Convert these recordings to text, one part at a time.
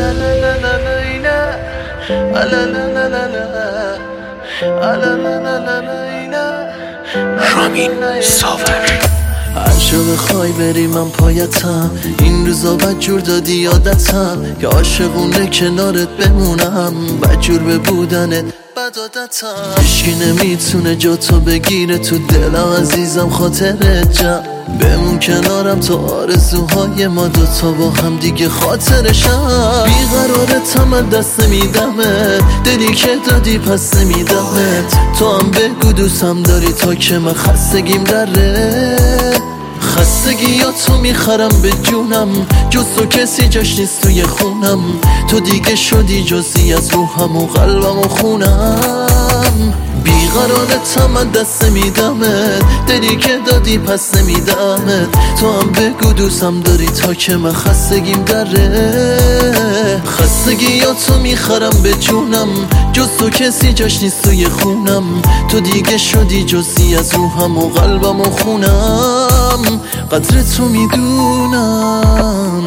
رامین ساور. هر جا بخوای بری من پایتم، این روزا بدجور دادی یادتم که عاشقونه کنارت بمونم، بدجور به بودنت بد عادتم. هیچکی نمیتونه جا تو بگیره تو دلم عزیزم، خاطرت جمع بمون کنارم تا آرزوهای ما دوتا با هم دیگه خاطرشم. بیقرارتم از دست نمیدمت، دلی که دادی پس نمیدمت. تو هم بگو دوستم داری تا که من خستگیم دره، خستگی یا تو میخرم به جونم، جز تو کسی جاش نیست توی خونم. تو دیگه شدی جزی از روحم و قلبم و خونم. بیقرارتم از دست نمیدمت، دلی که دادی پس نمیدمت. تو هم بگو دوستم داری تا که من خستگیم دره، خستگی یا تو میخرم به جونم، جز تو کسی جاش نیست توی خونم. تو دیگه شدی جزی از روحم و قلبم و خونم. قدر تو میدونم،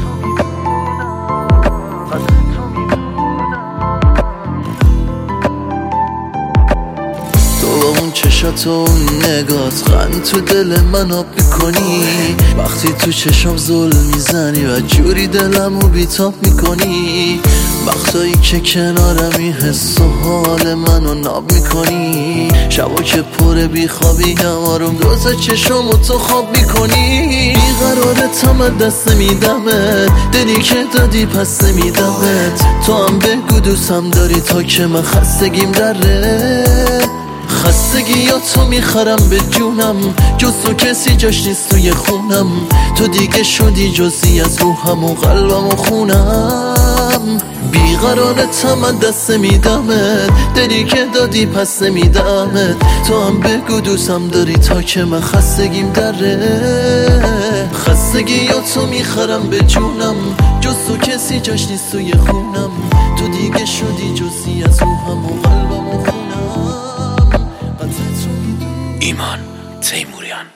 چشات و اون نگات غن تو دل من آب میکنی. وقتی تو چشام ظلم میزنی و جوری دلمو بیتاب میکنی. وقتایی که کنارمی حس و حال منو ناب میکنی. شبا که پر بیخوابی آروم دوتا چشامو تو خواب میکنی. بیقرارتم از دست نمیدمت، دلی که دادی پس نمیدمت. تو هم بگو دوستم داری تا که من خستگیم دره، خستگی یا تو میخرم به جونم، جز تو کسی جاش نیست توی خونم. تو دیگه شدی جزی از روحم و قلبم و خونم. بیقرارتم از دست نمیدمت، دلی که دادی پس نمیدمت. تو هم بگو دوستم داری تا که من خستگیم دره، خستگی یا تو میخرم به جونم، جز تو کسی جاش نیست توی خونم. تو دیگه شدی جزی از روحم و قلبم و خونم. ایمان تیموریان.